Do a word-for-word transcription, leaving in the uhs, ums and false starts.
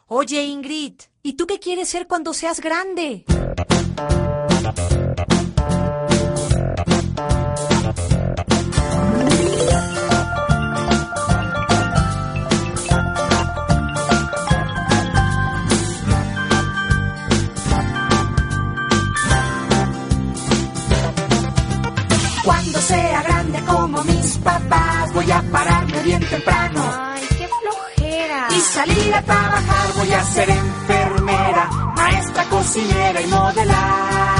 Oye, Ingrid, ¿y tú qué quieres ser cuando seas grande? Cuando sea grande como mis papás, voy a pararme bien temprano. Ay, qué flojera. Y salir a trabajar, voy a ser enfermera, maestra, cocinera y modelar.